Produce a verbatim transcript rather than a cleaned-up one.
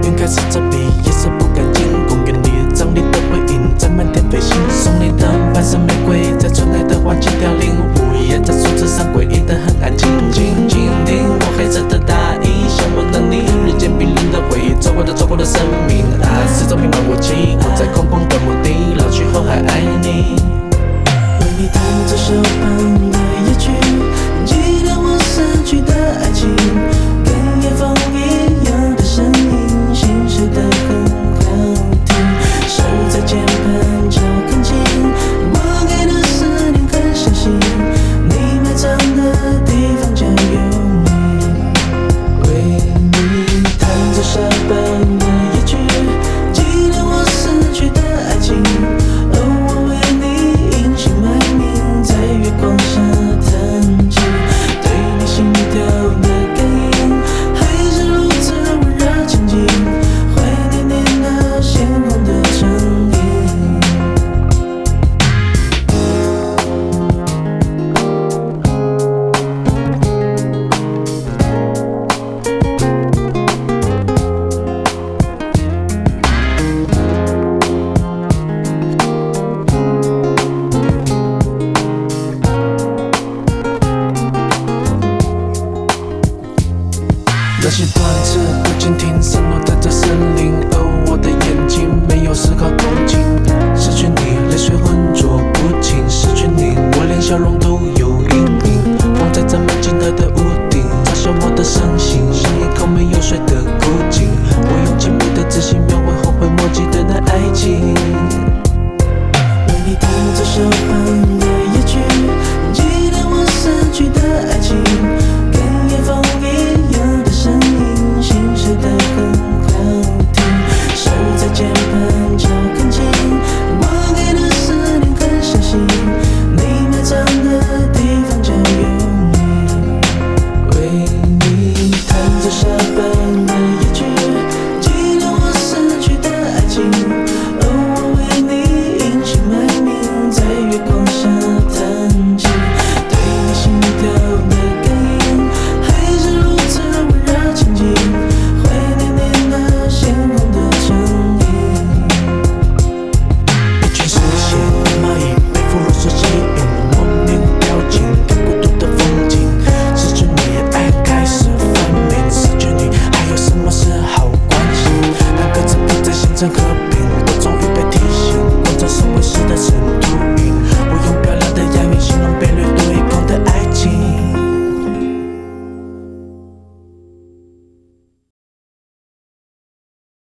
云开始遮蔽，夜色不干净。公园里的葬礼的回音在满天飞行，送你的白色玫瑰在春来的花季凋零，午夜在树枝上诡异的很安静。静静听我黑色的大衣，像我的你，日渐冰冷的回忆，走过的走过的生